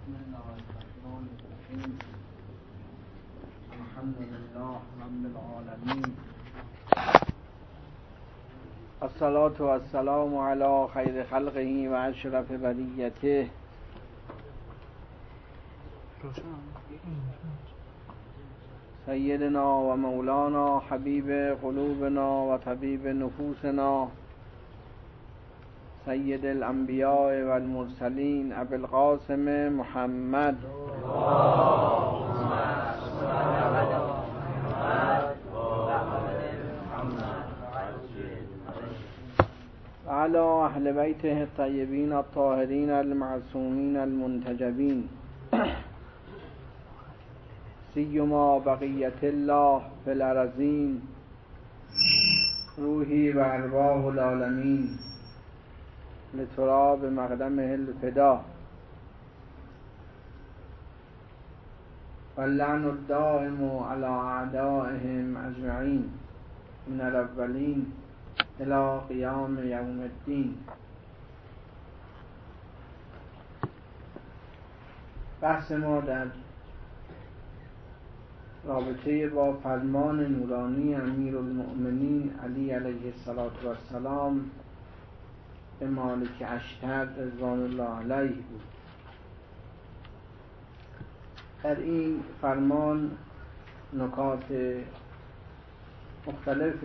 بسم الله الرحمن الرحیم. الحمد لله رب العالمین. الصلاة والسلام علی خیر خلقه و اشرف بریته سیدنا و مولانا حبیب قلوبنا و طبیب نفوسنا سید الانبیاء و المرسلین ابی القاسم محمد و علی اهل بیته الطیبین الطاهرین المعصومین المنتجبین سیما بقیت الله فی الارضین روحی و ارواح العالمین لتراب مقدمه الفدا واللعن الدائم على اعدائهم اجمعین من الاولین الى قیام یوم الدین. بحث ما در رابطه با فرمان نورانی امیرالمؤمنین علی علیه السلام به مالک اشتر رضوان الله علیه بود. در این فرمان نکات مختلف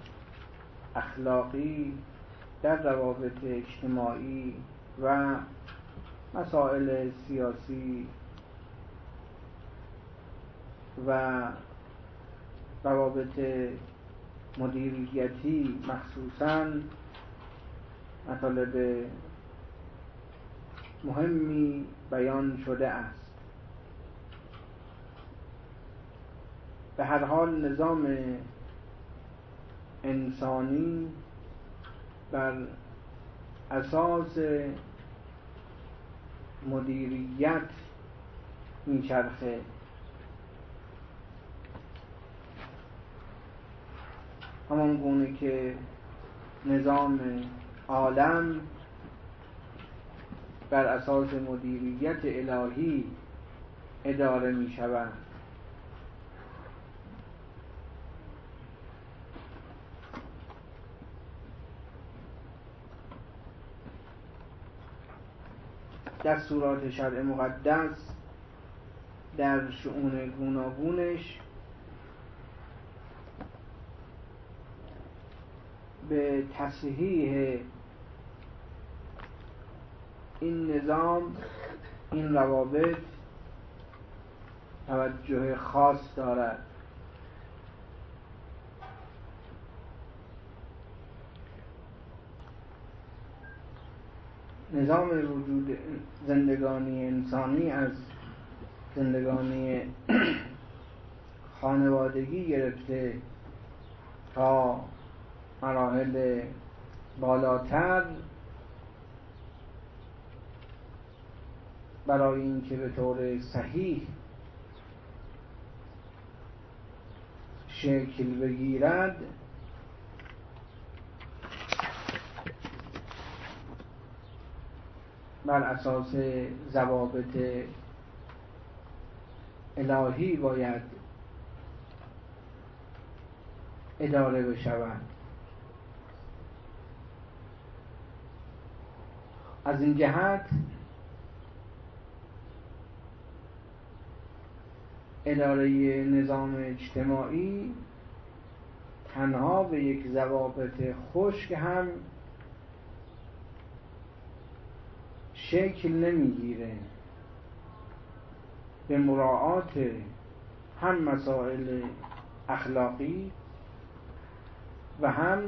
اخلاقی در روابط اجتماعی و مسائل سیاسی و روابط مدیریتی مخصوصاً مطالب مهمی بیان شده است. به هر حال نظام انسانی بر اساس مدیریت میچرخه. همان گونه که نظام عالم بر اساس مدیریت الهی اداره می شود. دستورات شرع مقدس در شؤون گوناگونش به تصحیح این نظام، این روابط توجه خاص دارد. نظام وجود زندگانی انسانی از زندگانی خانوادگی گرفته تا مراحل بالاتر برای اینکه به طور صحیح شکل بگیرد بر اساس ضوابط الهی باید اداره بشود. از این جهت اداره نظام اجتماعی تنها به یک ضوابط خشک هم شکل نمیگیره. به مراعات هم مسائل اخلاقی و هم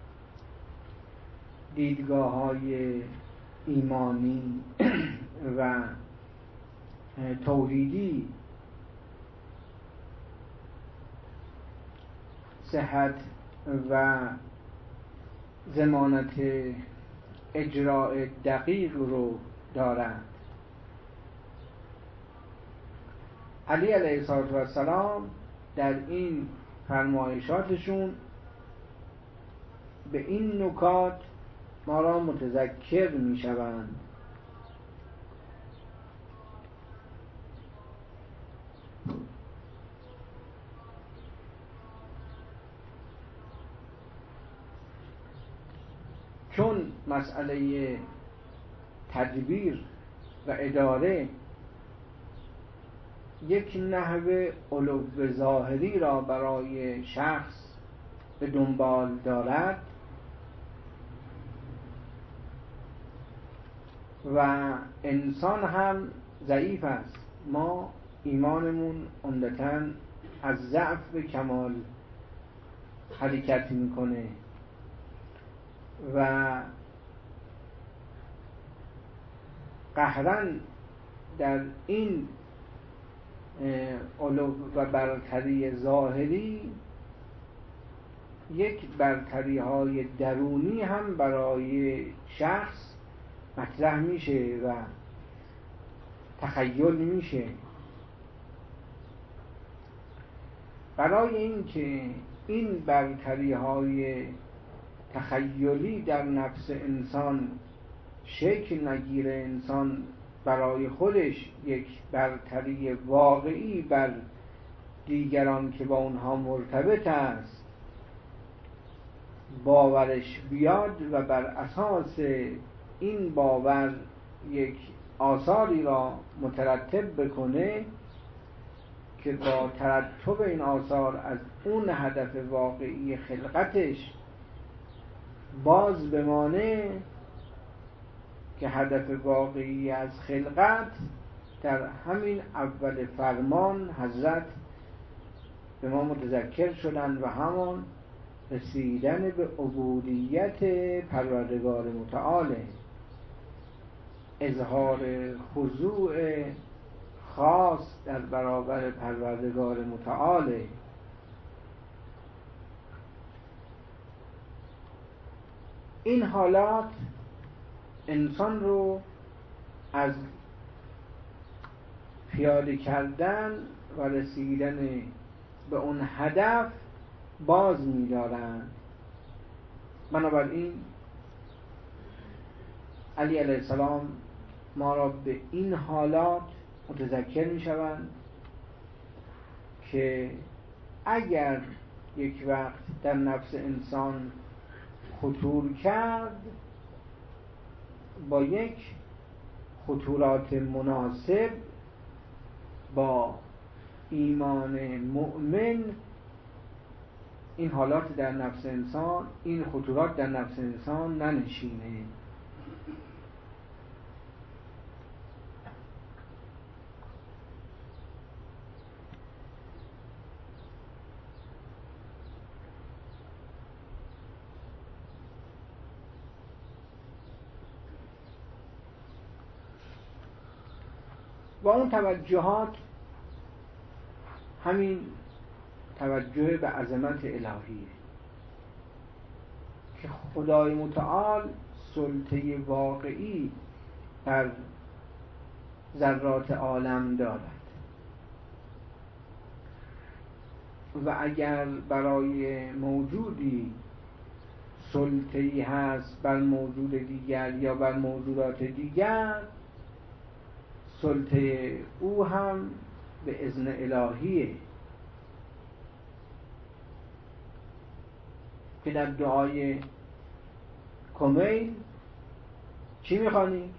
دیدگاه‌های ایمانی و توحیدی صحت و ضمانت اجراء دقیق رو دارند. علی علیه السلام در این فرمایشاتشون به این نکات ما را متذکر می شوند. چون مسئله تدبیر و اداره یک نحو علو ظاهری را برای شخص به دنبال دارد و انسان هم ضعیف است. ما ایمانمون عمدتاً از ضعف به کمال حرکت میکنه و قهراً در این علو و برتری ظاهری یک برتری های درونی هم برای شخص مطرح میشه و تخیل میشه. برای اینکه این برتری های تخیلی در نفس انسان شکل نگیره، انسان برای خودش یک برتری واقعی بر دیگران که با اونها مرتبط است باورش بیاد و بر اساس این باور یک آثاری را مترتب بکنه که با ترتب این آثار از اون هدف واقعی خلقتش باز بمانه، که هدف واقعی از خلقت در همین اول فرمان حضرت به ما متذکر شدن و همان رسیدن به عبودیت پروردگار متعاله، اظهار خضوع خاص در برابر پروردگار متعاله. این حالات انسان رو از پیاده کردن و رسیدن به اون هدف باز می‌دارن. بنابراین علی علیه السلام ما را به این حالات متذکر می‌شوند که اگر یک وقت در نفس انسان خطور کرد، با یک خطورات مناسب با ایمان مؤمن این حالات در نفس انسان، این خطورات در نفس انسان ننشینه. با اون توجهات همین توجه به عظمت الهیه که خدای متعال سلطه واقعی بر ذرات عالم دارد و اگر برای موجودی سلطه‌ای هست بر موجود دیگر یا بر موجودات دیگر، سلطه او هم به اذن الهیه که در دعای کمیل چی میخوانی؟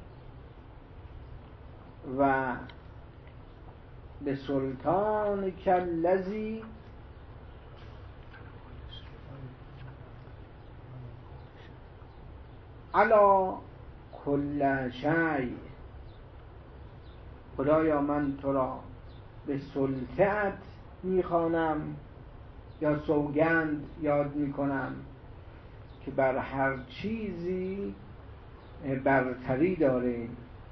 و به سلطان کالذی علی کل شیء، خدایا من تو را به سلطه‌ات میخوانم یا سوگند یاد میکنم که بر هر چیزی برتری داره.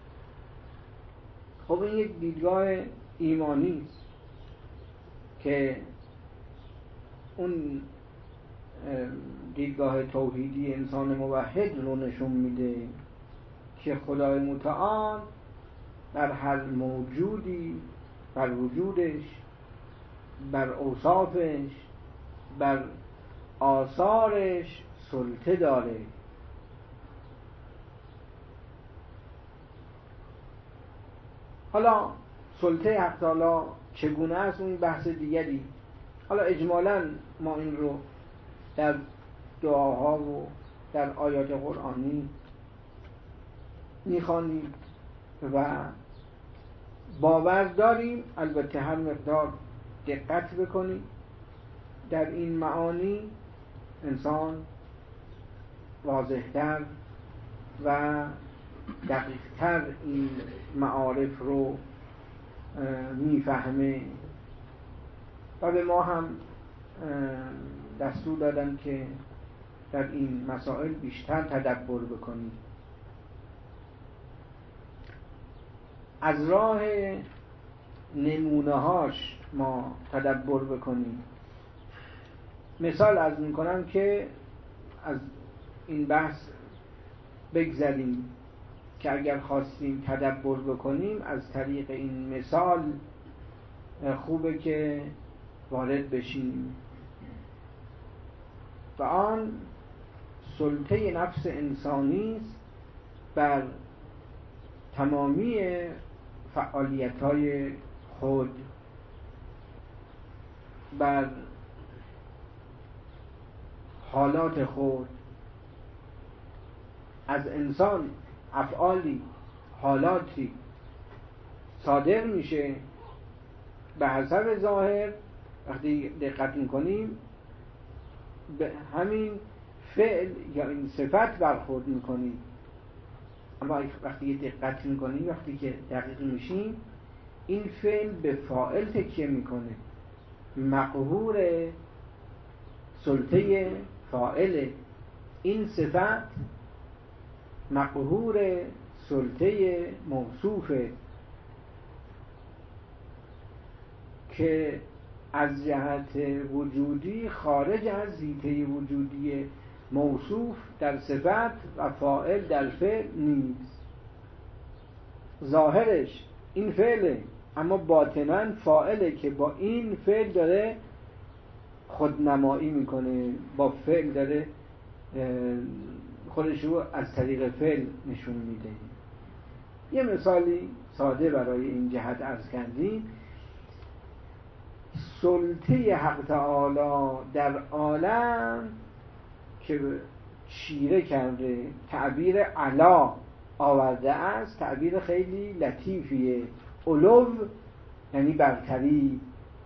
خب این یک دیدگاه ایمانی است که اون دیدگاه توحیدی انسان موحد رو نشون میده که خدای متعال بر هر موجودی، بر وجودش، بر اوصافش، بر آثارش سلطه داره. حالا سلطه حق تعالی چگونه است اون بحث دیگری. حالا اجمالاً ما این رو در دعاها و در آیات قرآنی میخوانیم و باور داریم، البته هر مقدار دقت بکنیم در این معانی انسان واضح‌تر و دقیق‌تر این معارف رو میفهمه و به ما هم دستور دادن که در این مسائل بیشتر تدبر بکنیم. از راه نمونه‌هاش ما تدبر بکنیم. مثال عرض می‌کنم که از این بحث بگذریم که اگر خواستیم تدبر بکنیم از طریق این مثال خوبه که وارد بشیم. و آن سلطه نفس انسانی است بر تمامی فعالیت‌های خود، بر حالات خود. از انسان افعالی، حالاتی صادر میشه به حسب ظاهر، وقتی دقت میکنیم به همین فعل یا این صفت برخورد میکنیم. اما وقتی دقت میکنیم، وقتی که دقیق میشیم، این فعل به فاعل تکیه میکنه، مقهور سلطه فاعل. این صفت مقهور سلطه موصوفه که از جهت وجودی خارج از حیطه وجودی موصوف در صفت و فاعل در فعل نیست. ظاهرش این فعله، اما باطناً فاعله که با این فعل داره خودنمایی میکنه، با فعل داره خودش رو از طریق فعل نشون میده. یه مثالی ساده برای این جهت عرض کردیم. سلطه حق تعالی در عالم که چیره کرده، تعبیر علا آورده است، تعبیر خیلی لطیفیه. علو یعنی برتری.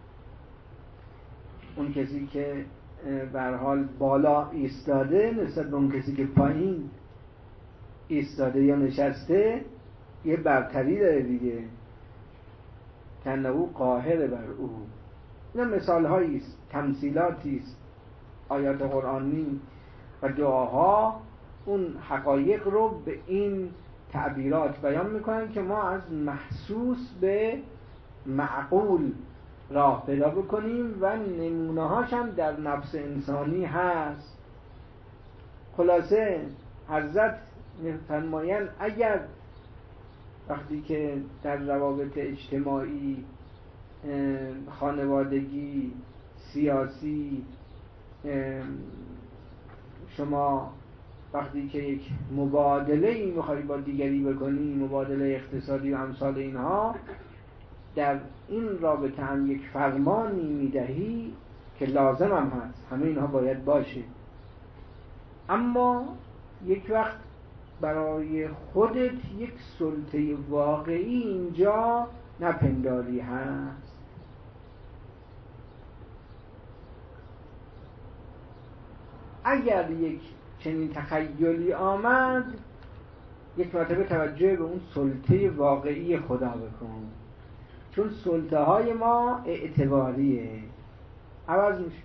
اون کسی که به هر حال بالا ایستاده نسبت به اون کسی که پایین ایستاده یا نشسته یه برتری داره دیگه، کنه او قاهر بر او. اینا مثال هایی است، تمثیلاتی است. آیات قرآنی و دعاها اون حقایق رو به این تعبیرات بیان میکنن که ما از محسوس به معقول راه پیدا بکنیم و نمونه هاش هم در نفس انسانی هست. خلاصه حضرت میفرمایند اگر وقتی که در روابط اجتماعی، خانوادگی، سیاسی، شما وقتی که یک مبادله ای میخوایی با دیگری بکنی، مبادله اقتصادی و امثال اینها، در این رابطه هم یک فرمانی میدهی که لازم هم هست، همه اینها باید باشه، اما یک وقت برای خودت یک سلطه واقعی اینجا نپنداری هست. اگر یک چنین تخیلی آمد، یک مرتبه توجه به اون سلطه واقعی خدا بکن، چون سلطه های ما اعتباریه، عوض میشه.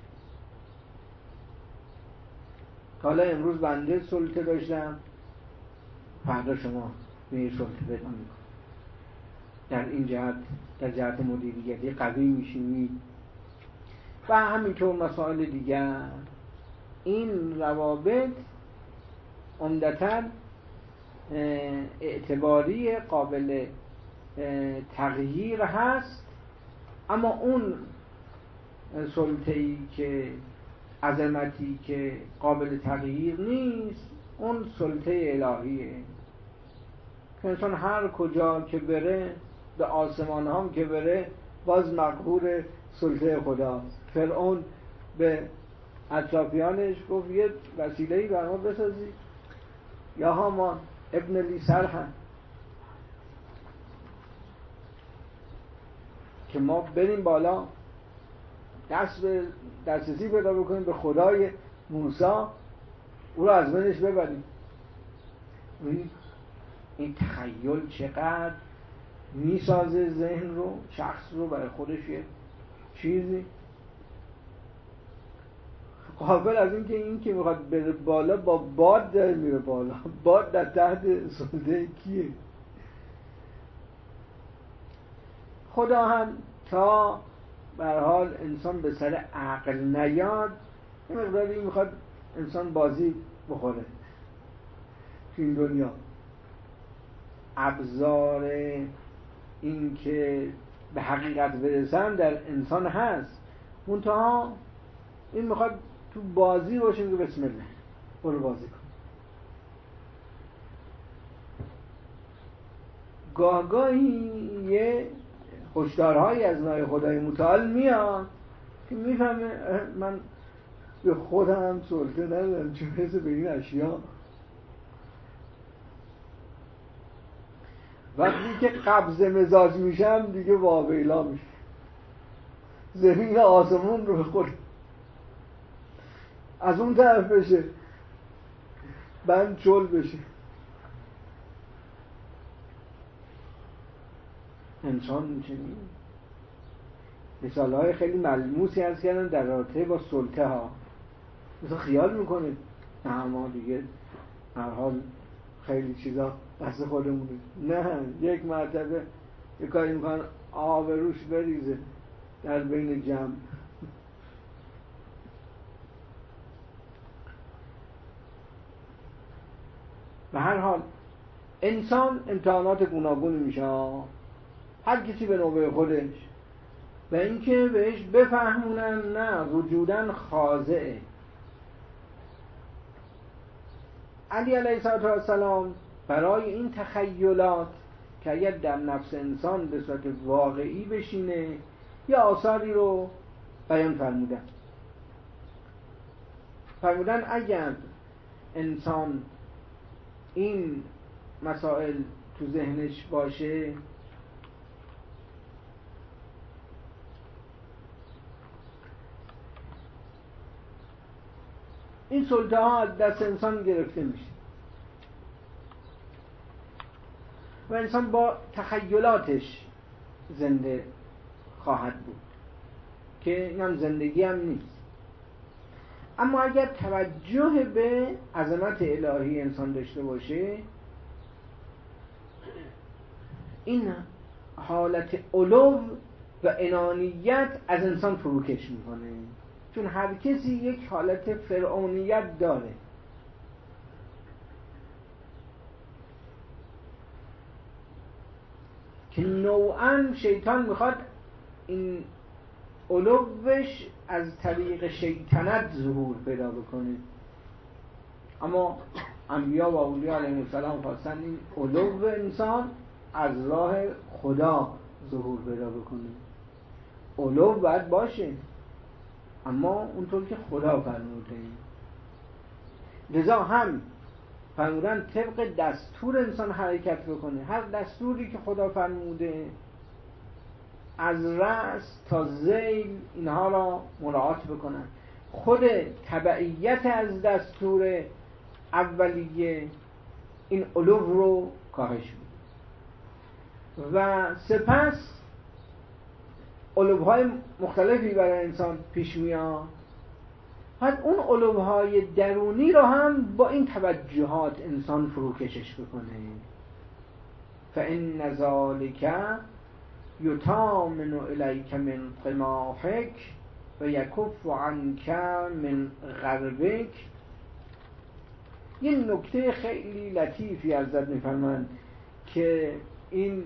حالا امروز بنده سلطه داشتم، فردا شما به سلطه پیدا میکن. در این جهت، در جهت مدیریتی قوی میشیم و همینطور مسائل دیگر. این روابط عمدتاً اعتباری، قابل تغییر هست، اما اون سلطه‌ای که عظمتی که قابل تغییر نیست، اون سلطه الهیه که انسان هر کجا که بره، به آسمان هم که بره، باز مقهور سلطه خداست. فرعون به اطرافیانش گفت یه وسیله‌ای بر ما بسازی یا هامان ابن لی سرحن که ما بریم بالا دسترسی پیدا بکنیم به خدای موسی، او رو از بینش ببریم. این تخیل چقدر میسازه ذهن رو، شخص رو برای خودش یه چیزی. قابل از این که میخواد بره بالا با باد داره میره بالا. باد در تحت سلطه کیه؟ خدا هم تا به هر حال انسان به سر عقل نیاد یه مقداری میخواد انسان بازی بخوره تو این دنیا. ابزار این که به حقیقت برسن در انسان هست، منتها این میخواد تو بازی باشه که بسم الله برو بازی کن. گاهی یه هشدارهایی از نای خدای متعال میاد که میفهمه من به خودم سلطه ندارم چون حسه به این اشیا. وقتی که قبض مزاج میشم دیگه واویلا میشه، زمین آسمون رو به خود از اون طرف بشه بند چل بشه. انسان چنین مثالهای خیلی ملموسی هست کردن در رابطه با سلطه ها. مثلا خیال میکنه نه ما دیگه هر حال خیلی چیزا دست خودمونه. نه، یک مرتبه یک کاری میکنن آب روش بریزه در بین جمع. به هر حال انسان امتحانات گوناگونی میشه، هر کسی به نوبه خودش، و اینکه بهش بفهمونن نه وجودن خاضعه. علی علیه السلام برای این تخیلات که اگر در نفس انسان به صورت واقعی بشینه یا آثاری رو بیان فرمودن اگر انسان این مسائل تو ذهنش باشه این سلطه ها از دست انسان گرفته میشه و انسان با تخیلاتش زنده خواهد بود که این هم زندگی هم نیست. اما اگر توجه به عظمت الهی انسان داشته باشه، این حالت علو و انانیت از انسان فروکش میکنه، چون هر کسی یک حالت فرعونیت داره. که نوعاً شیطان میخواد این علوش از طریق شیطنت ظهور پیدا بکنه، اما انبیا و اولیاء علیهم السلام خواستن این علو انسان از راه خدا ظهور پیدا بکنه. علو باید باشه اما اونطور که خدا فرموده. لذا هم فرمودن طبق دستور انسان حرکت بکنه. هر دستوری که خدا فرموده از رأس تا ذیل اینها را مراعات بکنن. خود تبعیت از دستور اولیه این علو رو کاهش میده و سپس علوهای مختلفی برای انسان پیش میاد. بعد اون علوهای درونی رو هم با این توجهات انسان فروکشش بکنه. فإن ذلک یطامن الیک من قماحک و یکف عنک من غربک. یه نکته خیلی لطیفی ازت میفرمایند که این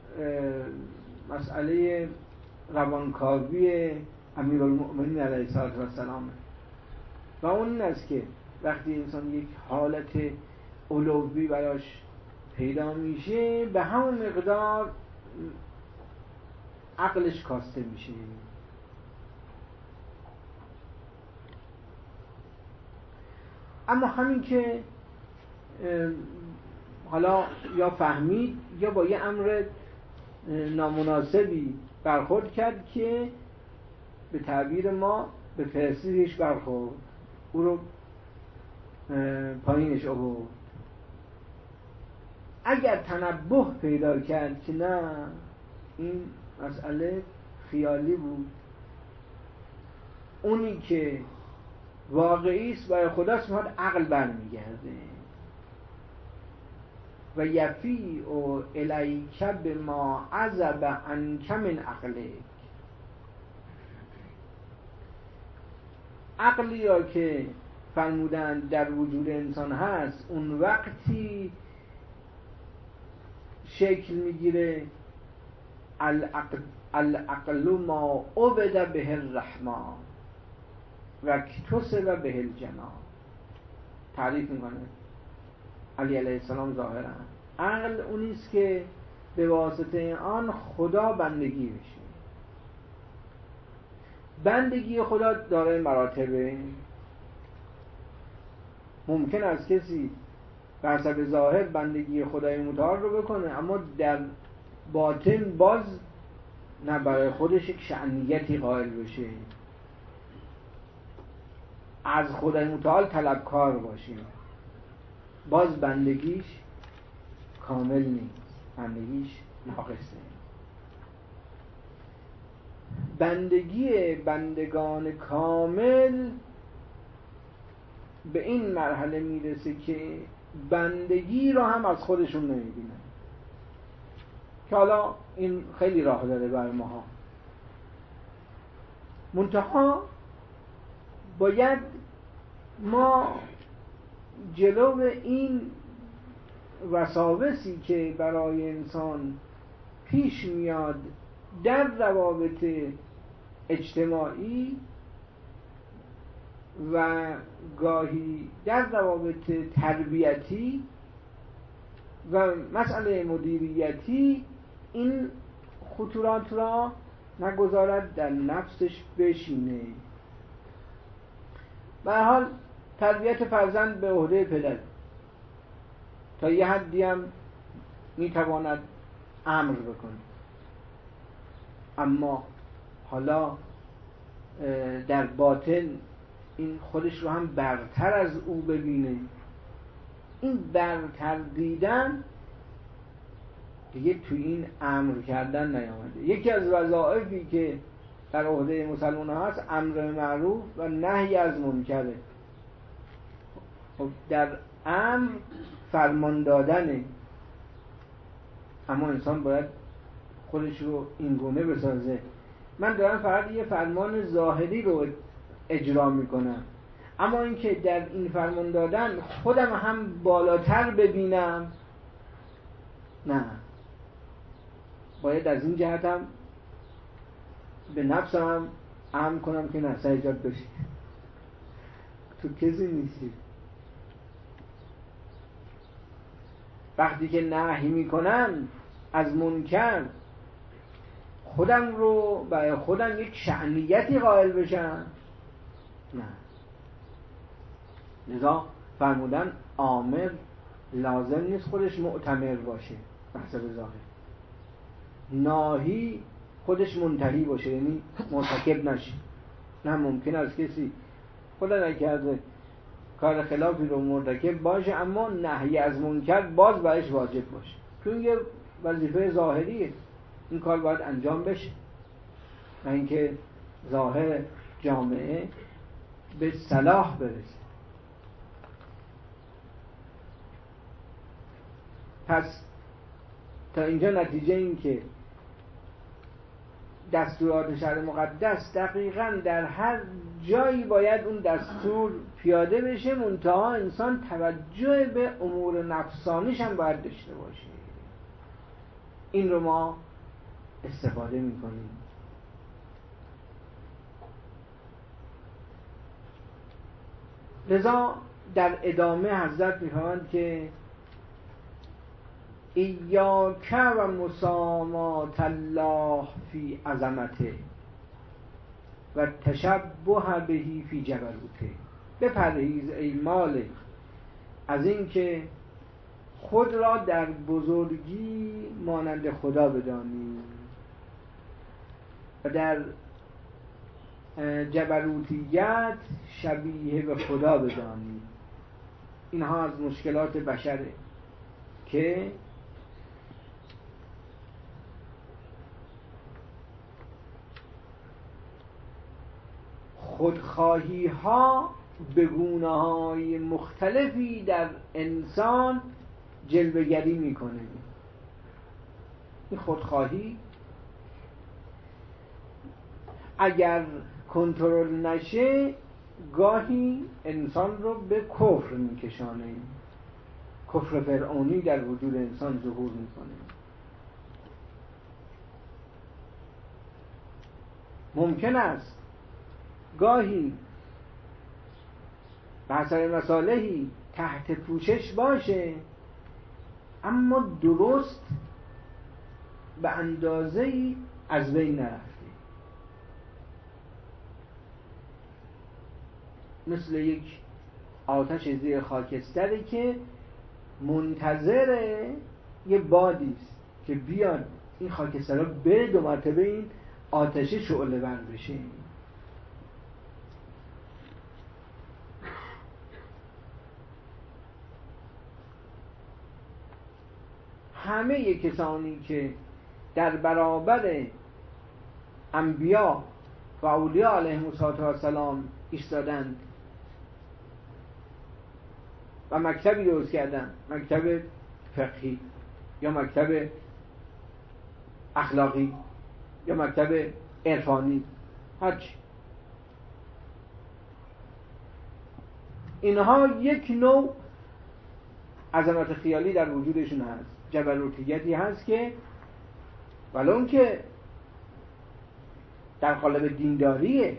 مسئله روانکاوی امیرالمؤمنین علیه السلام و اون این است که وقتی انسان یک حالت علوی براش پیدا میشه به همون مقدار عقلش کاسته میشه. اما همین که حالا یا فهمید یا با یه امر نامناسبی برخورد کرد که به تعبیر ما به پرستیژش برخورد، او رو پایینش آورد. اگر تنبه پیدا کرد که نه این مسئله خیالی بود، اونی که واقعی است برای خداست، میاد عقل برمیگرده و یفیع الیک بما عزب عنک من عقلک. عقلی را که فرمودن در وجود انسان هست اون وقتی شکل میگیره العقل ما عبد به الرحمن و اکتسب به الجنان. تعریف میکنه علی علیه السلام ظاهرا عقل اونیست که به واسطه آن خدا بندگی بشه. بندگی خدا داره مراتبه. ممکن است کسی بر حسب ظاهر بندگی خدای متعال رو بکنه اما در باطن باز نه برای خودش یک شأنیتی قائل بشه، از خدای متعال طلبکار باشه، باز بندگیش کامل نیست، بندگیش ناقصه. بندگی بندگان کامل به این مرحله میرسه که بندگی رو هم از خودشون نمیبینن، که حالا این خیلی راه داره برای ماها. منتها باید ما جلو این وساوسی که برای انسان پیش میاد در روابط اجتماعی و گاهی در روابط تربیتی و مسئله مدیریتی، این خطورات را نگذارد در نفسش بشینه. به هر حال تربیت فرزند به عهده پدر، تا یه حدی هم میتواند امر بکنه، اما حالا در باطن این خودش رو هم برتر از او ببینه. این برتر دیدن دیگه توی این امر کردن نیامده. یکی از وظایفی که در عهده مسلمان هست امر معروف و نهی از منکره. خب در امر فرمان دادنه، اما انسان باید خودش رو این گونه بسازه. من دارم فقط یه فرمان ظاهری رو اجرا میکنم، اما اینکه در این فرمان دادن خودم هم بالاتر ببینم، نه، باید از این جهت هم به نفسم امر کنم که نه سجاد بشی، تو کسی نیستی. وقتی که نهی میکنم از منکر، خودم رو برای خودم یک شأنیتی قائل بشم، نه. لذا فرمودن آمر لازم نیست خودش معتمر باشه به حسب ظاهر، ناهی خودش منتهی باشه، یعنی مرتکب نشه. نه، ممکن است کسی خدا نکرده کار خلافی رو مرتکب باشه اما نهی از منکر باز برایش واجب باشه، چون یه وظیفه ظاهریه، این کار باید انجام بشه، نه اینکه ظاهر جامعه به صلاح برسه. پس تا اینجا نتیجه این که دستورات شرع مقدس دقیقاً در هر جایی باید اون دستور پیاده بشه، منتها انسان توجه به امور نفسانیش هم باید داشته باشه. این رو ما استفاده میکنیم. لذا در ادامه حضرت میفرمایند که ایاک و مسامات الله فی عظمته و تشبه بهی فی جبروته. بپرهیز ای مالک از این که خود را در بزرگی مانند خدا بدانی و در جبروتیت شبیه به خدا بدانی. اینها از مشکلات بشره که خودخواهی ها به گونه های مختلفی در انسان جلوه‌گری میکنه. این خودخواهی اگر کنترل نشه گاهی انسان رو به کفر میکشانه. کفر فرعونی در وجود انسان ظهور میکنه. ممکن است گاهی به حسب مصالحی تحت پوشش باشه اما درست به اندازه‌ای از بین نرفته. مثل یک آتش زیر خاکستری که منتظر یه بادی است که بیاد این خاکستر رو بره 2 مرتبه این آتش شعله ور بشه. همه کسانی که در برابر انبیا و اولیاء علیهم السلام ایستادند و مکتبی درست کردن، مکتب فقهی یا مکتب اخلاقی یا مکتب عرفانی، هرچی، اینها یک نوع عظمت خیالی در وجودشون هست، جبروتیتی هست که ولو که در قالب دینداریه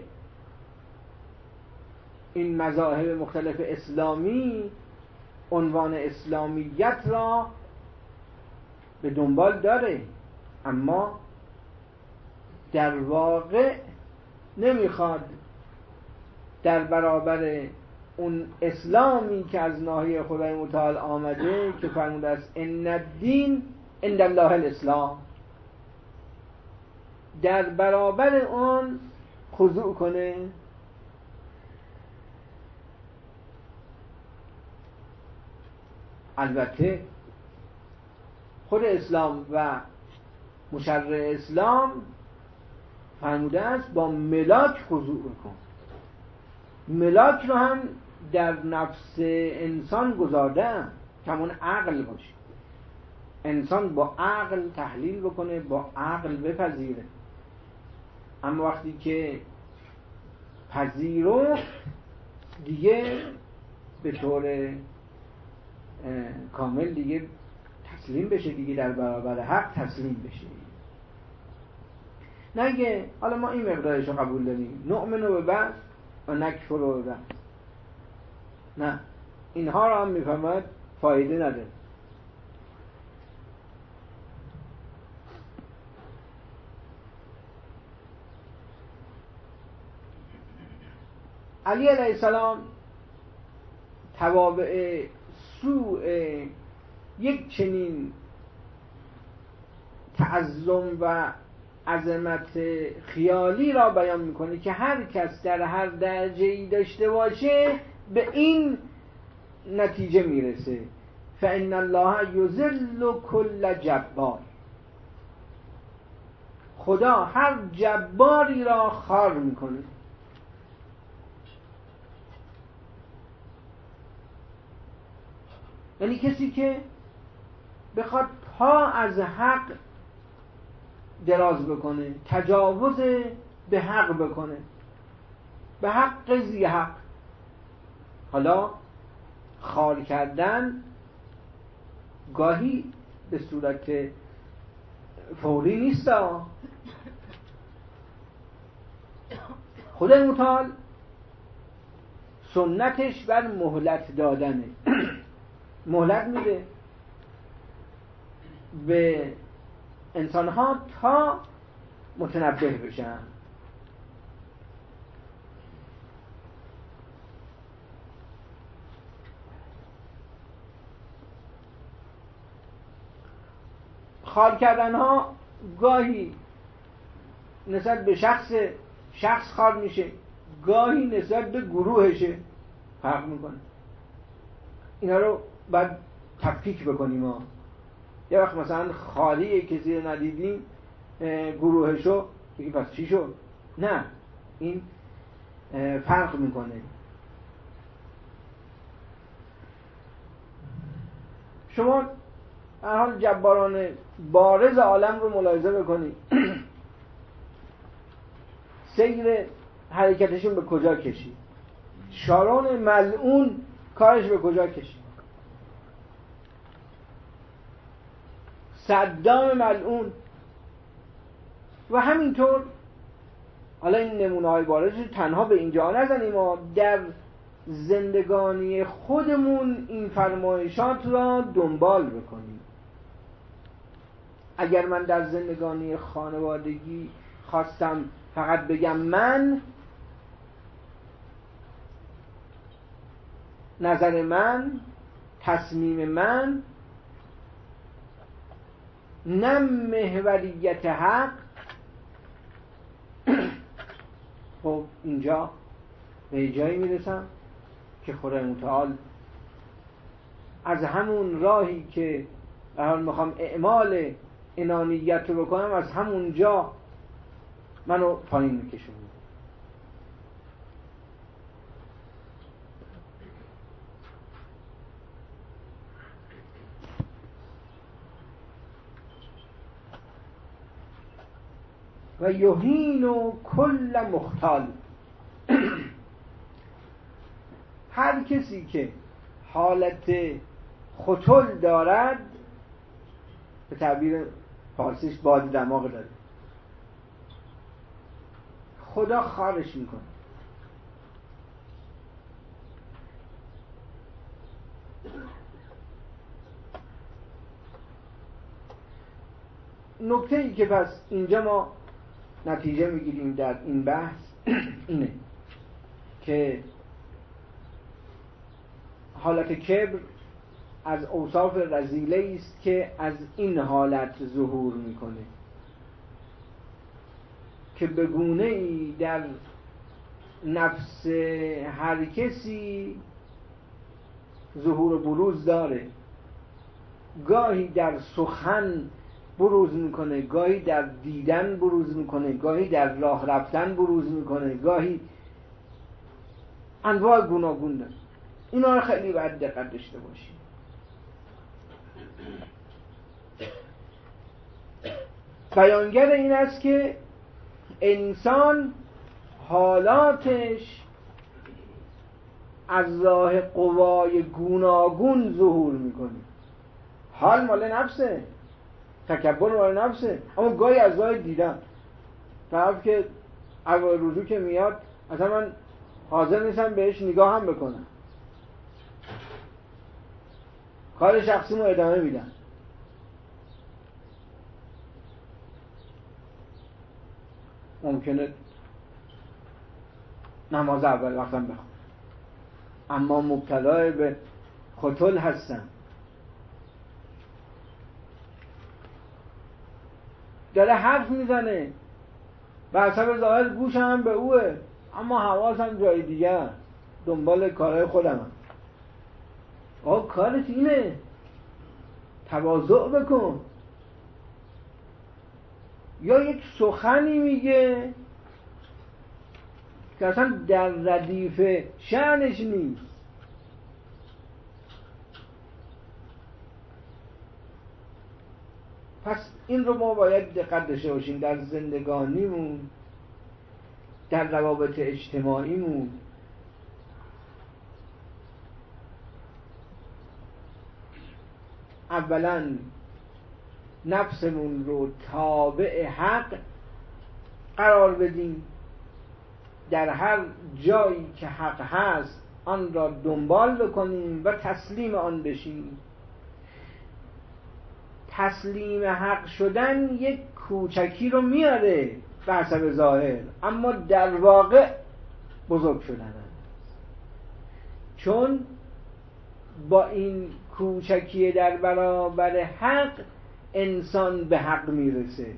این مذاهب مختلف اسلامی عنوان اسلامیت را به دنبال داره، اما در واقع نمیخواد در برابر اون اسلامی که از ناحیه خدای متعال آمده که فرموده است ان الدین عند الله الاسلام، در برابر اون خضوع کنه. البته خود اسلام و مشرع اسلام فرموده است با ملاک خضوع بکن. ملاک رو هم در نفس انسان گذارده که همون عقل باشه، انسان با عقل تحلیل بکنه، با عقل بپذیره. اما وقتی که پذیرو دیگه به طور کامل دیگه تسلیم بشه، دیگه در برابر حق تسلیم بشه، نگه حالا ما این مقدارش رو قبول داریم، نؤمن به بعض و نکفر به بعض. نه، اینها رو هم میفهمد فایده نداره. علی علیه السلام توابع سوء یک چنین تعظم و عظمت خیالی را بیان میکنه که هر کس در هر درجه‌ای داشته باشه به این نتیجه میرسه. فإن الله یذل کل جبار، خدا هر جباری را خوار میکنه. یعنی کسی که بخواد پا از حق دراز بکنه، تجاوز به حق بکنه، به حق زی حق. حالا خوار کردن گاهی به صورت فوری نیست، خود متعال سنتش بر مهلت دادنه. مهلت میده به انسانها تا متنبه بشن. خال کردن ها گاهی نسبت به شخص خال میشه، گاهی نسبت به گروهشه فرق میکنه. اینا رو باید تفکیک بکنیم ها. یه وقت مثلا خالی کسی رو ندیدیم گروهشو بگیم پس چی شد؟ نه، این فرق میکنه. شما در حال جباران بارز عالم رو ملاحظه بکنید. سیر حرکتشون به کجا کشید؟ شارون ملعون کارش به کجا کشید؟ صدام ملعون. و همینطور حالا این نمونه های بارز تنها به اینجا نزنیم، ما در زندگانی خودمون این فرمایشات را دنبال بکنیم. اگر من در زندگانی خانوادگی خواستم فقط بگم من، نظر من، تصمیم من، نه محوریت حق، خب اینجا به جایی میرسم که خدای متعال از همون راهی که به حال میخوام اعمال انانیت رو بکنم، از همون جا منو پایین میکشونه. و یهین کل مختال. هر کسی که حالت خطل دارد، به تعبیر فارسیش باد دماغ داره، خدا خارش میکنه. نکته ای که پس اینجا ما نتیجه میگیریم در این بحث اینه که حالت کبر از اوصاف رذیله است که از این حالت ظهور میکنه، که به گونه‌ای در نفس هر کسی ظهور و بروز داره. گاهی در سخن بروز میکنه، گاهی در دیدن بروز میکنه، گاهی در راه رفتن بروز میکنه، گاهی انواع گوناگون داره. اینا رو خیلی باید دقت داشته باشیم. بیانگر این است که انسان حالاتش از راه قوای گوناگون ظهور میکنه. حال مال نفسه، تکبر مال نفسه، اما گاهی از راه دیدن. طرف که اول روزو که میاد اصلا من حاضر نیستم بهش نگاه هم بکنم، کار شخصیمو ادامه میدم. ممکنه نماز اول وقتم بخونم، اما مبتلا به خطل هستم. داره حرف میزنه، به حسب ظاهر گوشم هم به اوه، اما حواسم جای دیگه، دنبال کارهای خودم. آقا کارت اینه، تواضع بکن. یا یک سخنی میگه که اصلا در ردیف شأنش نیست. پس این رو ما باید دقت داشته باشیم در زندگانیمون، در روابط اجتماعیمون. اولا نفسمون رو تابع حق قرار بدیم، در هر جایی که حق هست آن را دنبال بکنیم و تسلیم آن بشیم. تسلیم حق شدن یک کوچکی رو میاره به حسب ظاهر، اما در واقع بزرگ شدن هست. چون با این کوچکی در برابر حق انسان به حق میرسه.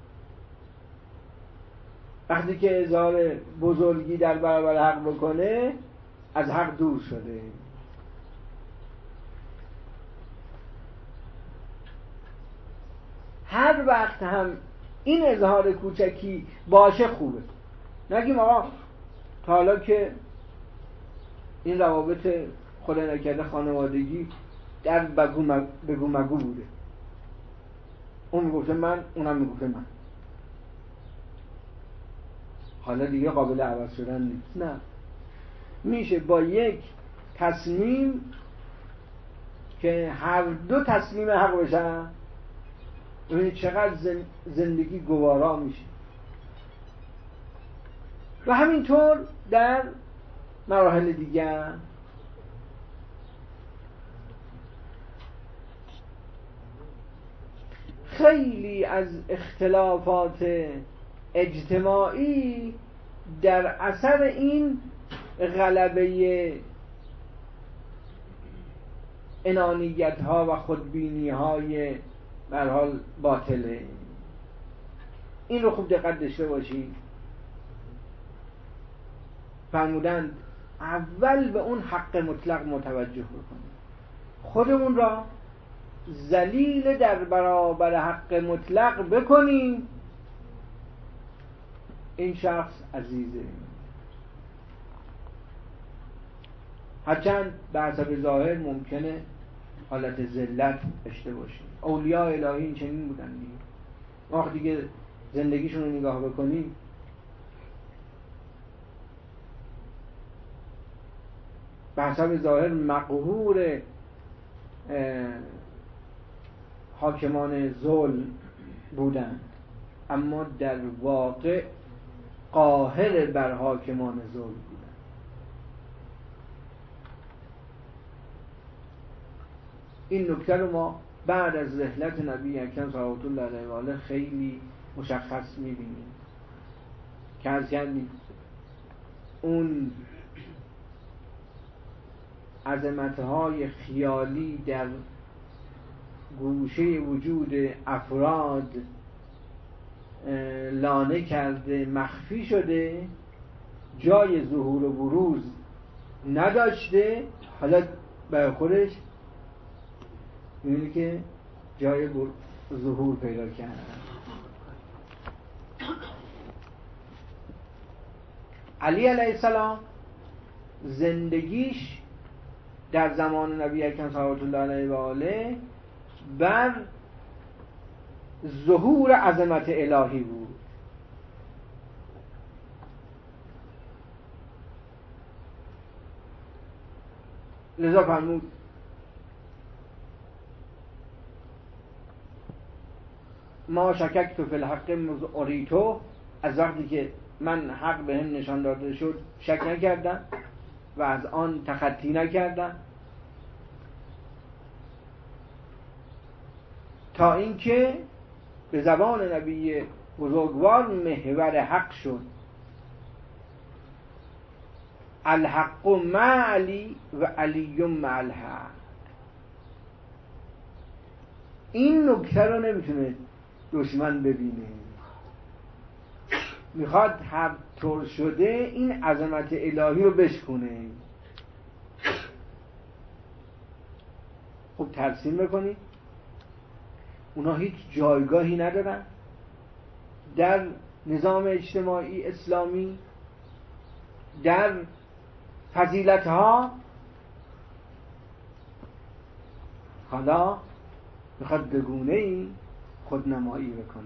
وقتی که اظهار بزرگی در برابر حق بکنه از حق دور شده. هر وقت هم این اظهار کوچکی باشه خوبه. نگیم آقا تا حالا که این روابط خدا نکرده خانوادگی در بگو مگو بوده، اون میگفته من، اونم میگفته من، حالا دیگه قابل عوض شدن نیست. نه، میشه با یک تصمیم که هر دو تسلیم حق بشن، ببینید چقدر زندگی گوارا میشه. و همینطور در مراحل دیگر خیلی از اختلافات اجتماعی در اثر این غلبه انانیت ها و خودبینی های به هر حال باطله. این رو خوب دقت داشته باشید. فرمودند اول به اون حق مطلق متوجه بکنید، خودمون را ذلیل در برابر حق مطلق بکنیم. این شخص عزیزه، هرچند به حسب ظاهر ممکنه حالت ذلت داشته باشیم. اولیاء الهی این چنین بودن دیگه. وقتی دیگه زندگیشون رو نگاه بکنیم به حسب ظاهر مقهور حاکمان ظلم بودند، اما در واقع قاهر بر حاکمان ظلم بودند. این نکته رو ما بعد از رحلت نبی اکرم صلوات الله علیه و آله خیلی مشخص می‌بینیم که از کردیم اون عظمت‌های خیالی در گوشه وجود افراد لانه کرده، مخفی شده، جای ظهور و بروز نداشته. حالا به خودش می‌بینی که جای ظهور پیدا کرده. علی علیه السلام زندگیش در زمان نبی اکرم صلوات الله علیه و آله بر ظهور عظمت الهی بود. لذا فرمود ما شککت فی الحق مذ اریتو، از وقتی که من حق به هم نشان داده شد شک نکردم و از آن تخطی نکردم، تا اینکه به زبان نبی بزرگوار محور حق شد. الحق مع علی و علی مع الحق. این نکته رو نمیتونه دشمن ببینه، میخواد هر طور شده این عظمت الهی رو بشکونه. خب ترسیم بکنید اونا هیچ جایگاهی ندارن در نظام اجتماعی اسلامی، در فضیلت ها. حالا میخواد به گونه‌ای خودنمایی بکنه.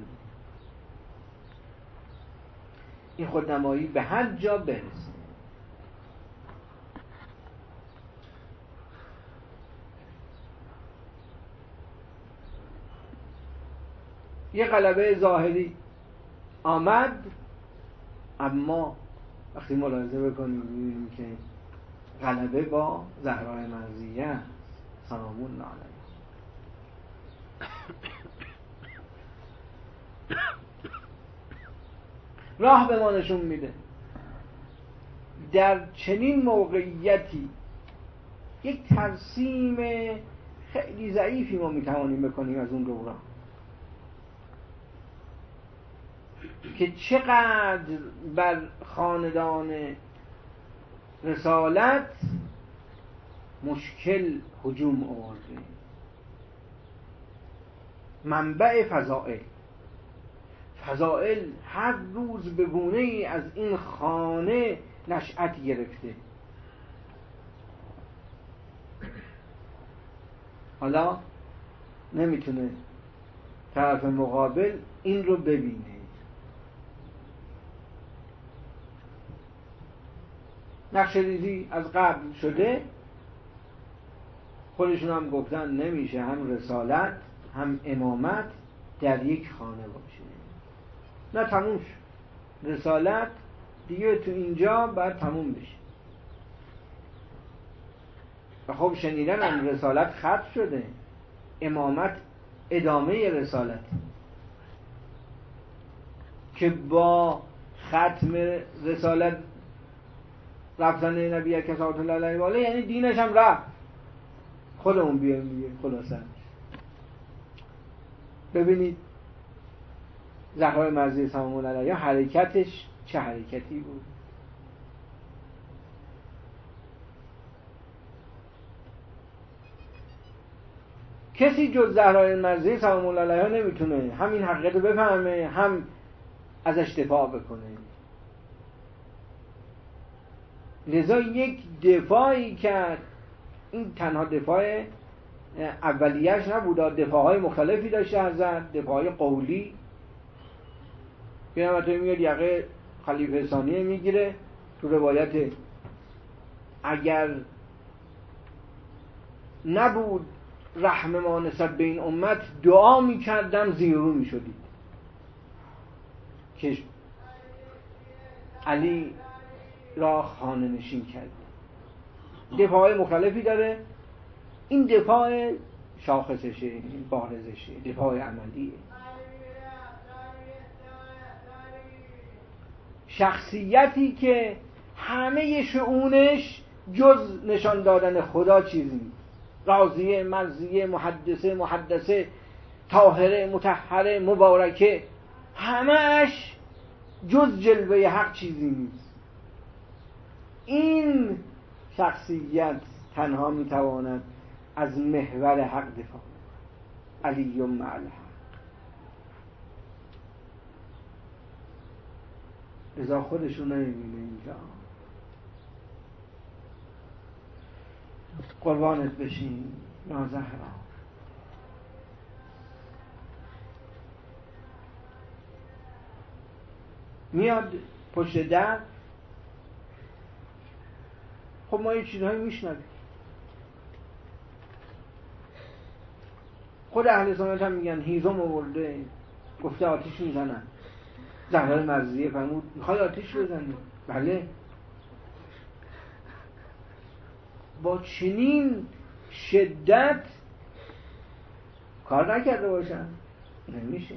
این خودنمایی به هر جا برسه. یه غلبه ظاهری آمد، اما وقتی ملاحظه بکنیم می‌بینیم که غلبه با زهرای مرضیه سلام الله علیها. راه به ما نشون میده در چنین موقعیتی یک ترسیم خیلی ضعیفی ما میتوانیم بکنیم از اون دوران. که چقدر بر خاندان رسالت مشکل هجوم آورده. منبع فضائل هر روز به گونه ای از این خانه نشأت گرفته. حالا نمیتونه طرف مقابل این رو ببینه. نقشه ریزی از قبل شده، خودشون هم گفتن نمیشه هم رسالت هم امامت در یک خانه باشه. نه تموم شد، رسالت دیگه تو اینجا باید تموم بشه. و خب شنیدن هم رسالت ختم شده، امامت ادامه رسالت که با ختم رسالت رفتن نبی اکرم صلی الله علیه و آله یعنی دینش هم رفت. خودمون بیایم دیگه خلاصه. ببینید زهرای مرضیه سلام الله علیها حرکتش چه حرکتی بود. کسی جز زهرای مرضیه سلام الله علیها نمیتونه هم این حقیقت رو بفهمه هم ازش دفاع بکنه. لذا یک دفاعی کرد، این تنها دفاع اولیه‌اش نبود، دفاعهای مختلفی داشته حضرت، دفاعهای قولی. پیامبر میاد یقه خلیفه ثانیه میگیره. تو روایت اگر نبود رحم ما نسبت به این امت دعا میکردم زیرو میشدید که علی را خانه نشین کرد. دفاع مختلفی داره. این دفاع شاخصشه، بارزشه، دفاع عملیه. شخصیتی که همه شؤونش جز نشان دادن خدا چیزی نیست. راضیه، مرضیه، محدثه، طاهره، مطهره، مبارکه، همه‌اش جز جلوه حق چیزی نیست. این شخصیت تنها میتواند از محور حق دفاع کند. علی مع الحق. لذا خودشون نمیبینه اینجا. قربانت بشین یا زهرا. میاد پشت در. خب ما یه چیزهایی میشنویم. خود اهل سنت هم میگن هیزم آورده گفته آتیش میزنن. زهرای مرضیه فرمود میخوای آتیش بزنی؟ بله. با چنین شدت کار نکرده باشن نمیشه.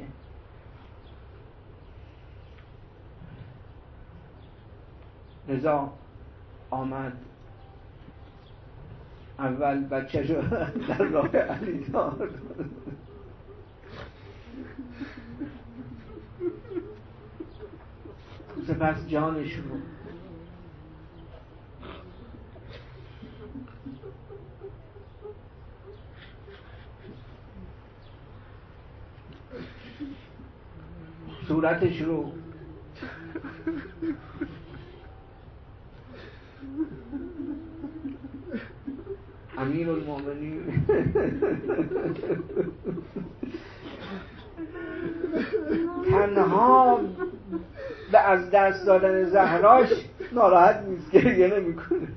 لذا آمد اول بچه‌شو در راه علی داد، سپس جانش رو. صورتش رو. امیر المؤمنین تنها به از دست دادن زهراش ناراحت نیست، گریه نمیکنه.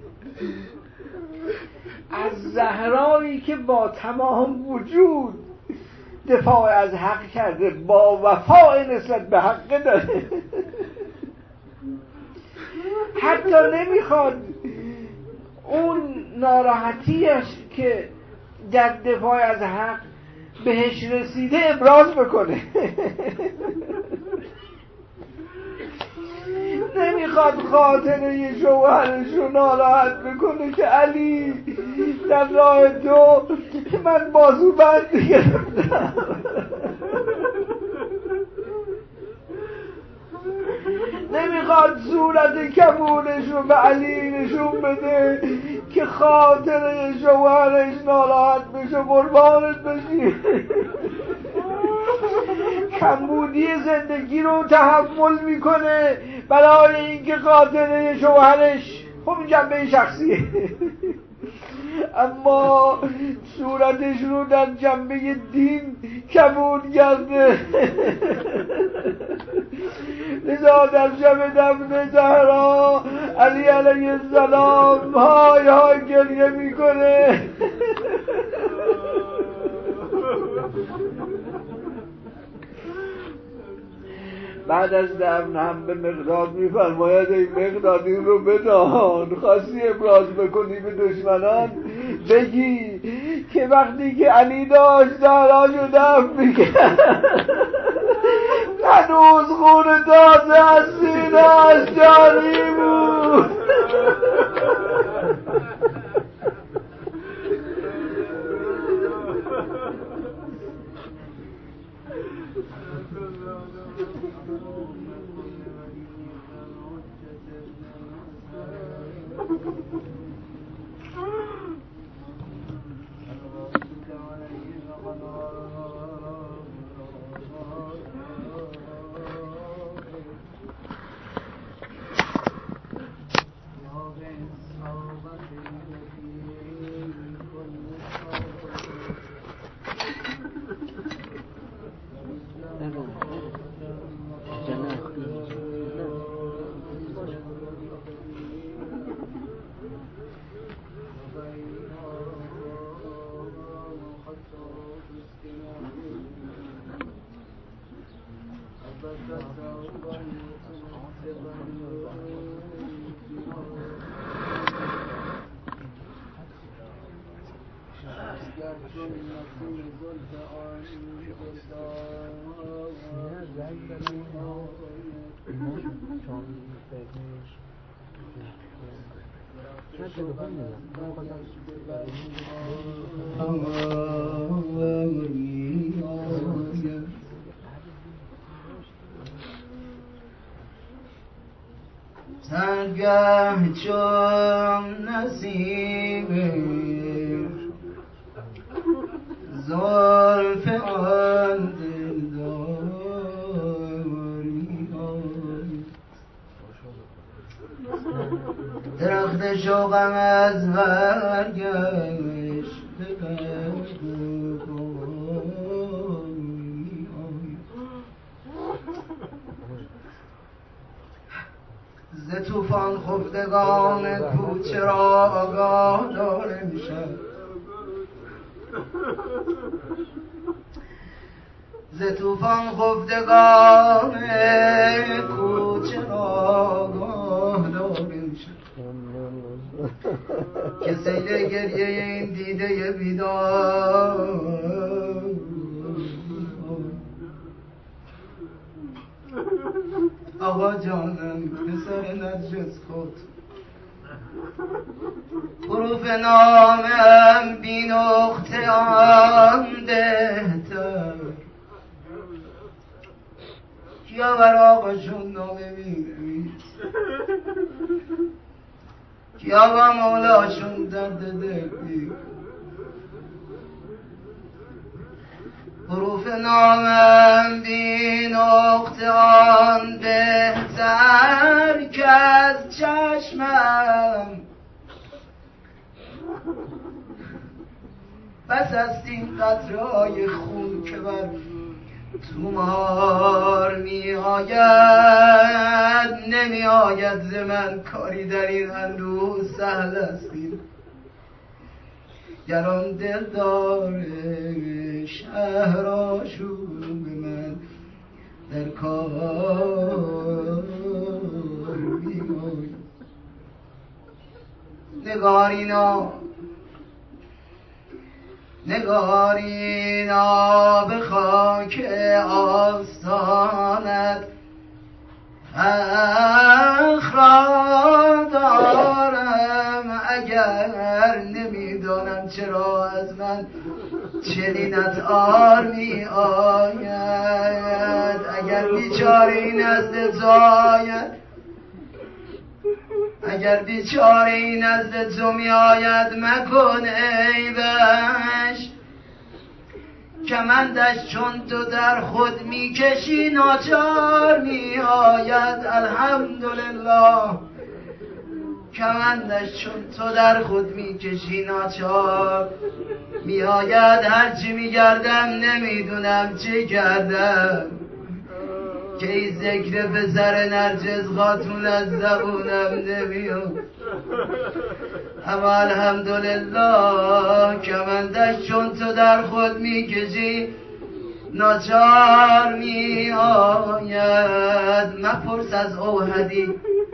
از زهرایی که با تمام وجود دفاع از حق کرده، با وفای نسبت به حق داره، حتی نمیخواد اون ناراحتیش که در دفاع از حق بهش رسیده ابراز بکنه. نمیخواد خاطره شوهرش رو ناراحت بکنه که علی در راه تو من بازوبند گرفتم. میخواد صورت کمونش رو به علی نشون بده که خاطر شوهرش ناراحت بشه، قربانت بشی. کمبودی زندگی رو تحمل میکنه برای اینکه خاطر شوهرش، خب این جنبه شخصیه، اما صورتش رو در جنبه دین کمون کرده. لذا در شب دفن زهرا علی علیه السلام های های گریه میکنه. بعد از دفن هم به مقداد میفرماید ای مقداد این رو بدان، خواستی ابراز بکنی به دشمنان بگی که وقتی که علی داشت زهراشو دفن میکرد هنوز خون تازه از سینه‌اش جاری بود. سرگه چون نصیب زلف آن دلداری درخت شوقم از برگشت ز طوفان خفتگان کوچه را آگاه داره میشد، ز طوفان خفتگان کوچه را آگاه داره میشد که سیل گریه این دیده بیدار آقا جانم پسر نرجس خود حروف نامم بی نقطه آن بهتر کیا بر آقاشون نامه می‌نویس، کیا با مولاشون درد دل می‌گه. حروف نامم بی نقطه آن بهتر که از چشمم بس است این قطره‌های خون که بر تومار می آید، نمی آید ز من کاری در این اندوه سهل است. گران دل داره شهر آشوب من در کار بیاید. نگارینا به خاک آستانت فخر دارم، اگر نمیدانم چرا از من چنینت آر می آید، اگر بیچاره نزد تو آید اگر بیچاره این نزد تو می آید مکن عیبش، کمندش چون تو در خود می کشی ناچار می آید. الحمدلله کمندش چون تو در خود می کشی ناچار می آید. هرچی می گردم نمیدونم چه کردم که این ذکر پسر نرجس خاتون از زبونم نمیاد. اما الحمدلله کمندش چون تو در خود میکشی ناچار می آید. مپرس از اوحدی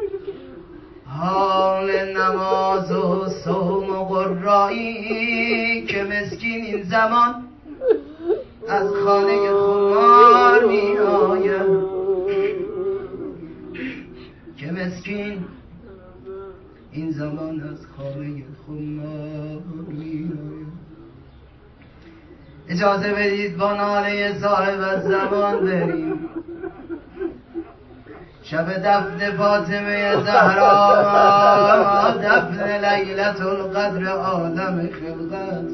حال نماز و صوم و قرایی که مسکین این زمان از خانه خمار می آید، که مسکین این زمان از خانه خمار می آید. اجازه بدید با ناله صاحب از زمان بریم. شب دفن فاطمه زهرا، دفن لیلة القدر عالم خلقت.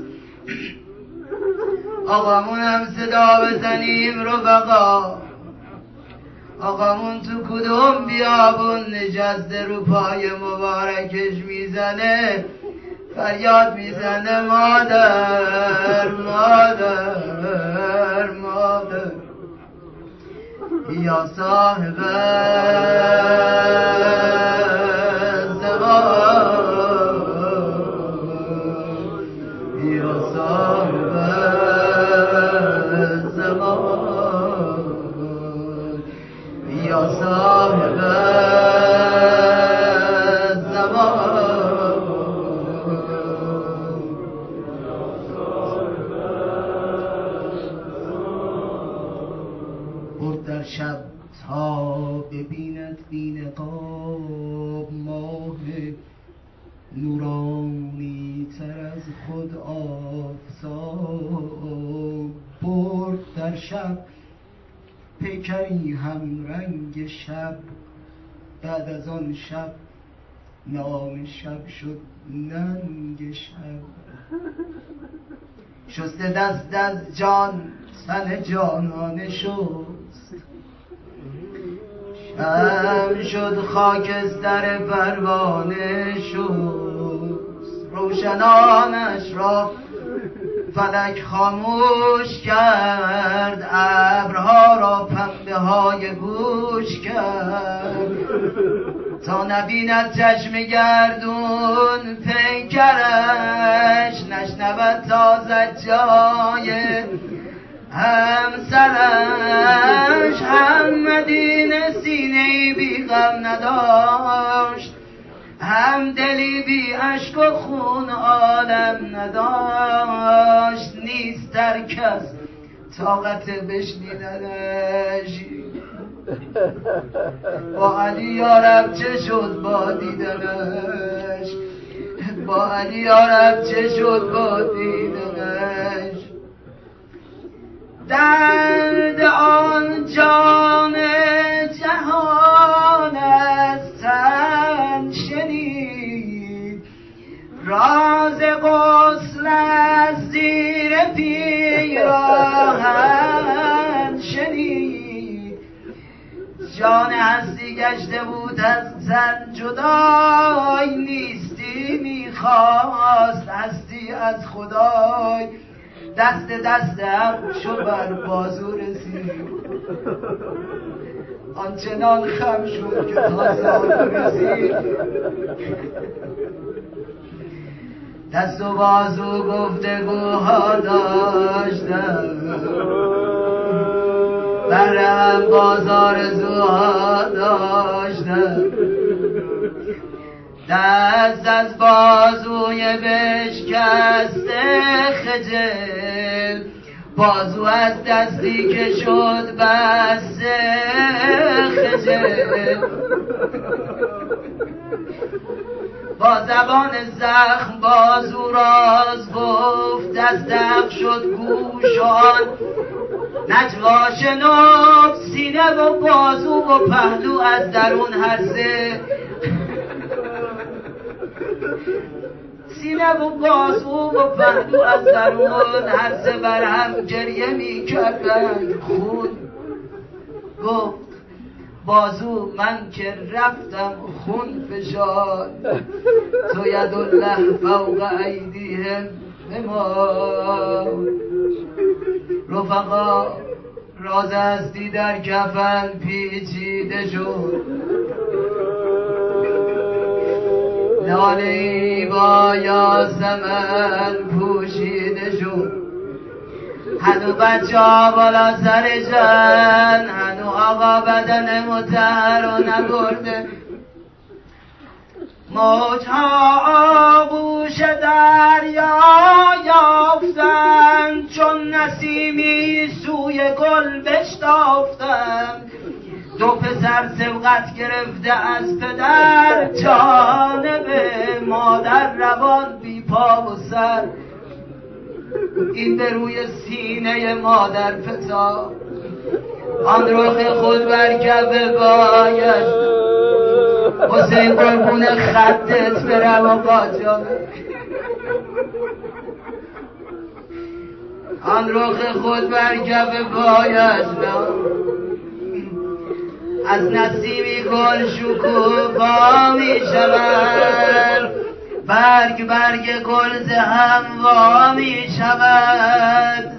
آقامون هم صدا بزنیم رفقا، آقامون تو کدوم بیابون نشسته رو پای مبارکش میزنه فریاد میزنه مادر مادر مادر یا صاحب زمان، یا صاحب زمان، یا صاحب زمان. برد در شب تا ببیند بی نقاب ماه نورانی تر از خود آفتاب. برد در شب پیکری هم رنگ شب، بعد از آن شب نام شب شد ننگ شب. شسته دست از جان تن جانانه شست، شب شد خاکستر پروانه شست. روشنانش را فلک خاموش کرد، ابرها را پنبه های گوش کرد، تا نبیند چشم گردون پیکرش، نشنود تا زجای همسرش. هم مدینه سینه‌ای بی غم نداشت، هم دلی بی اشک و خون عالم نداشت. نیست در کس طاقت بشنیدنش، با علی یارب چه شد با دیدنش، با علی یارب چه شد با دیدنش. درد آن جان جهان از تن شنید، راز غسل از زیر پیراهن شنید. جان هستی گشته بود از تن جدای، نیستی میخواست هستی از خدای. دست هم شو بر بازو رسید، آنچنان خم شد که تا زانو رسید. دست و بازو گفتگوها داشتم، برم بازار زوها داشتم. دست از بازوی بشکسته خجل، بازو از دستی که شد بسته خجل. با زبان زخم بازو راز گفت، دست شد گوشان نجوا شنفت. سینه و بازو و پهلو از درون هر سه سینه و بازو و پهلو از درون هر سه بر هم گریه می کردن. خون گفت بازو من که رفتم خون فشان، تو یدالله فوق ایدیهم بما. رفقا راز هستی در کفن پیچیده شد، لاله با یاسمن پوشیده شد. هنو بچه ها بالا سرشن، هنو آقا بدن مطهر رو نبرده. موجها آغوش دریا یافتن، چون نسیمی سوی گل بشتافتن. دو پسر سبقت گرفته از پدر، جانب مادر روان بی پا و سر. این به روی سینه مادر فتاد، آن رخ خود بر کف پایش. حسین قربون خطت برم و قاجا، آن رخ خود بر کف پایش. از نسیمی گل شکوفا می شود، برگ برگ گل ز هم وا می شود.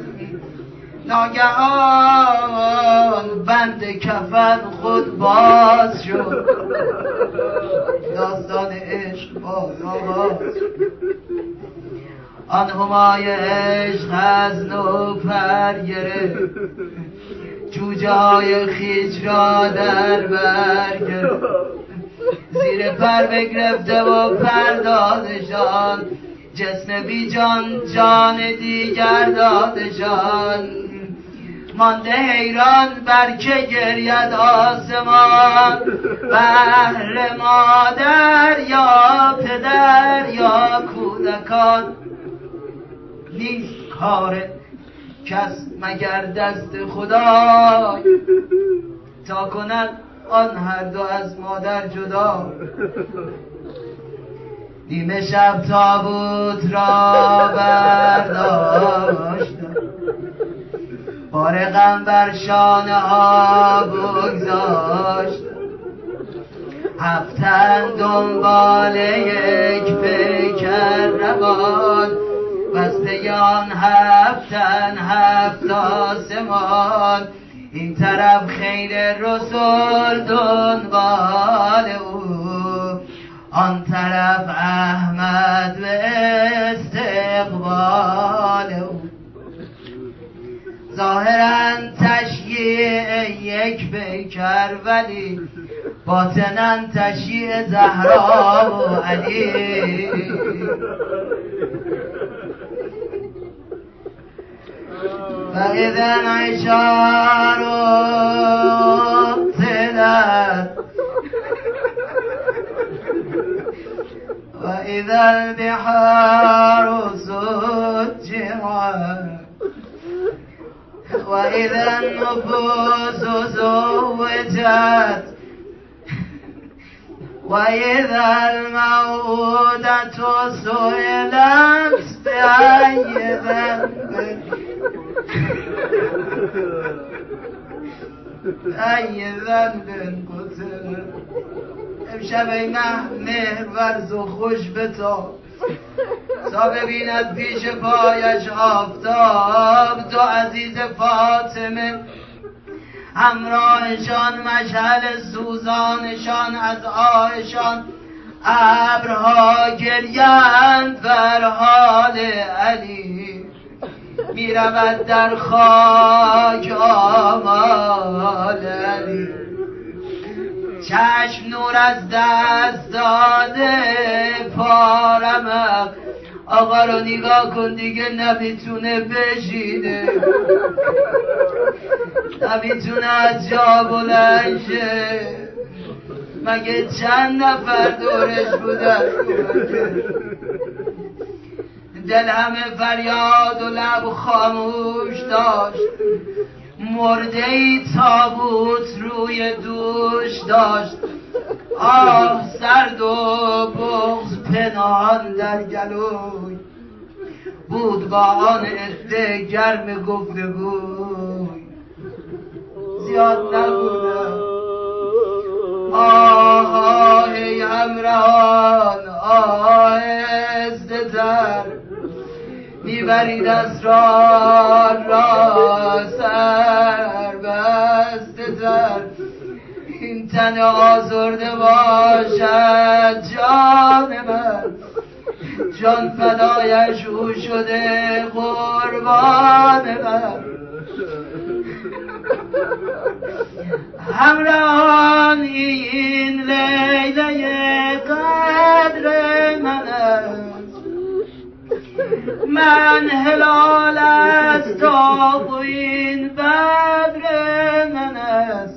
ناگهان بند کفن خود باز شد، داستان عشق باز آغاز. آن همای عشق از نو پر گرفت، جوجه های خیش را در بر گرفت. زیر پر بگرفته و پردازشان، جسم بی جان جان دیگر دادشان. مانده حیران بر که گرید آسمان، بهر مادر یا پدر یا کودکان. نیست کار کس مگر دست خدا، تا کند آن هر دو از مادر جدا. نیمه شب تابوت را برداشت، بار غم بر شانه ها بگذاشت. هفتن دنبال یک پیکر روان، بسته آن هفتن هفت آسمان. این طرف خیر رسول دنبال او، آن طرف احمد و استقبال او. ظاهراً تشییع یک پیکر ولی باطناً تشییع زهرا و علی. فإذا العشار اقتلت، وإذا البحار سجرت، وإذا النفوس زوجت، وإذا الموءودة سئلت بأي ذنب أي ذنب قتلت. امشب ای مهر ورز و خوش بتاب، تا ببیند پیش پایش آفتاب. دو عزیز فاطمه همراهشان، مشعل سوزانشان از آهشان. ابرها گریند بر حال علی، می رود در خاک آمال علی. چشم نور از دست داده پارمق، آقا رو نگاه کن دیگه نمیتونه بشینه، نمیتونه از جا بلند شه. مگه چند نفر دورش بودن؟ دل همه فریاد و لب خاموش داشت. مرده ای تابوت روی دوش داشت. آه سرد و بغض پنهان در گلوی بود با آن عده گرم گفتگوی زیاد نبودم آه ای همراهان آهسته تر میبرید اسرار را سر بسته تر این تن آزرده باشد جان من جان فدایش او شده قربان من همراهان این لیله قدر من است من هلال است تا این بدر من است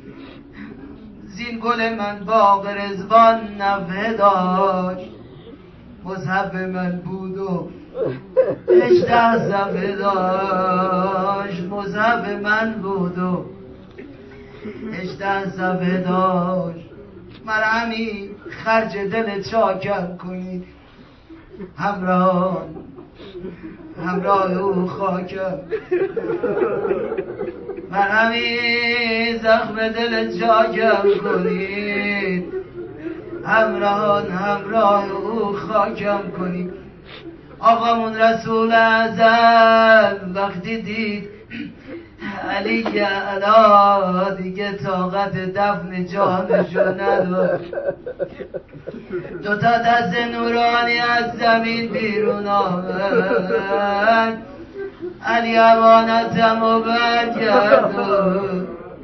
زین گل من باغ رضوان نفه داشت مصحف من بود و 18 صفحه داشت مصحف من بود و 18 صفحه داشت مرحمی خرج دل چاکم کنید همراه او خاکم مرحمی زخم دل چاکم کنید همراه او خاکم کنید آقامون رسول اعظم وقتی دید علی علا دیگه طاقت دفن جانشو نداشت دوتا دست نورانی از زمین بیرون آمد علی امانتمو برگردون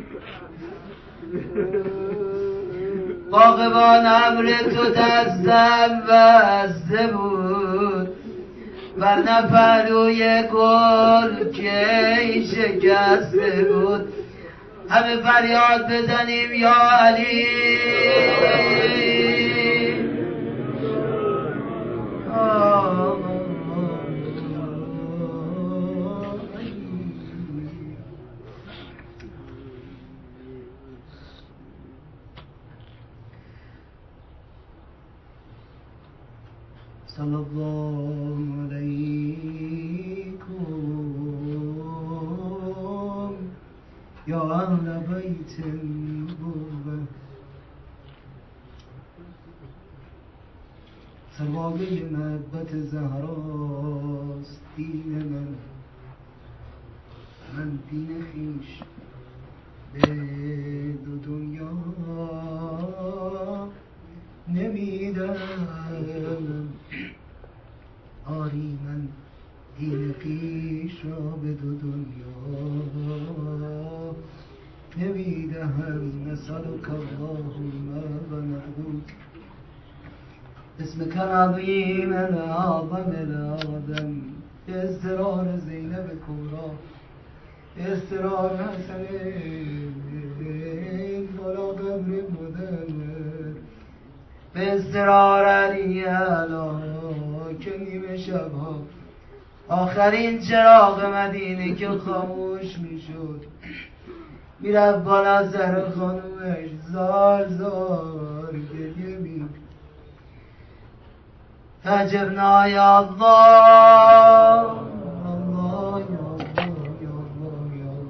باغبان امر تو دستم بسته بود ورنه پهلوی گل که شکسته بود همه فریاد بزنیم یا علی صلی الله علیکم یا اهل بیت النبوة سرمایه محبت زهراست دین من دین خویش به دو دنیا نمیدم آری من دین خویش را به دو دنیا نمیدهم نسألك اللهم و نعوذ اسمك العظیم الأعظم الأعظم به اضطرار زینب کبرا به اضطرار حسنین بالا قبر مدمر به اضطرار علی علا که نیمه شبها آخرین چراغ مدینه که خاموش میشد میرفت بالا سر خانومش زار زار گریه می فجرنا یا الله الله یا الله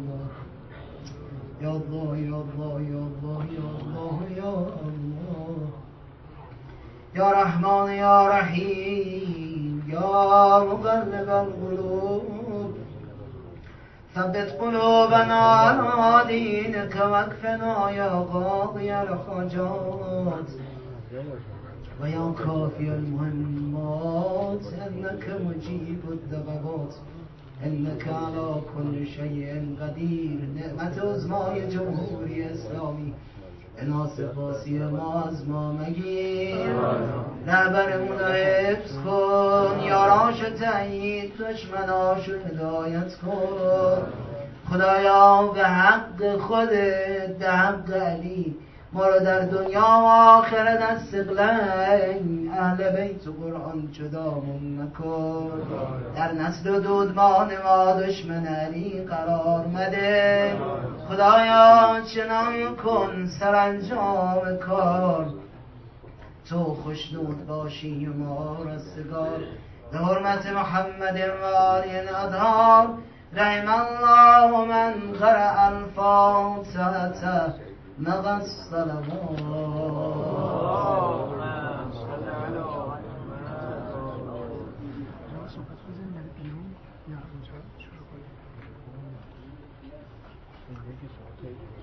یا الله یا الله یا الله یا الله یا الله یا رحمان یا رحیم یا مقلب القلوب ثبت قلوبنا على دينك واكفنا يا قاضي الحاجات ويا كافي المهمات انك مجيب الدعوات انك على كل شيء قدير نعمت عظمای جمهوری اسلامی اناس باسی ما از ما مگیر رهبرمون رو حفظ کن یاراشو تأیید دشمناشو هدایت کن خدایا به حق خودت به حق علی ما رو در دنیا و آخرت از ثقلین اهل بیت و قرآن جدامون نکن. در نسل و دودمان ما دشمن علی قرار مده. خدایا چنان کن سرانجام کار تو خوشنود باشی و ما رستگار. به حرمت محمد و آل الاطهار رحم الله من قرأ الفاتحة مع الصلوات.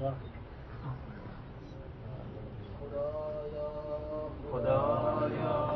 خدایا